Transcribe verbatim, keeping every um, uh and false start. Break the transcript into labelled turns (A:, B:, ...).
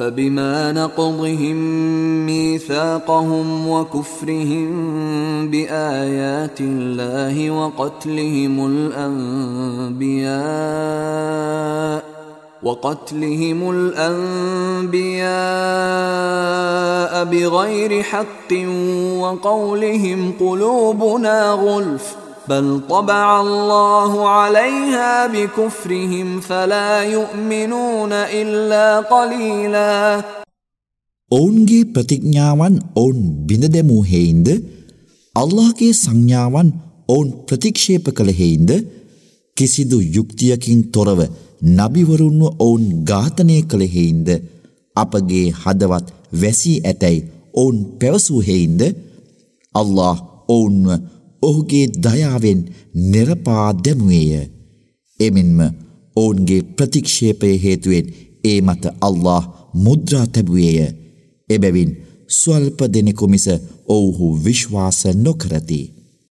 A: فبما نقضهم ميثاقهم وكفرهم بآيات الله وقتلهم الأنبياء وقتلهم الأنبياء بغير حق وقولهم قلوبنا غلف بل طبع الله عليها بكفرهم فلا يؤمنون إلا قليلا.
B: ඔවුන්ගේ ප්‍රතිඥාවන් ඔවුන් බිඳ දැමූ හේයින්ද අල්ලාහගේ සංඥාවන් ඔවුන් ප්‍රතික්ෂේප කළ හේයින්ද කිසිදු යුක්තියකින් තොරව නබිවරුන්ව ඔවුන් ඝාතනය කළ හේයින්ද අපගේ හදවත් වැසී ඇතැයි ඔවුන් පැවසූ හේයින්ද අල්ලාහ් ඔවුන්ව ඔහුගේ දයාවෙන් නිරපා දැමුවේය. එමෙන්ම ඔවුන්ගේ ප්‍රතික්ෂේපය හේතුවෙන් ඒ මත අල්ලාහ් මුද්‍රා තැබුවේය. එබැවින් ස්වල්ප දෙනෙකු මිස ඔවුහු විශ්වාස නොකරති.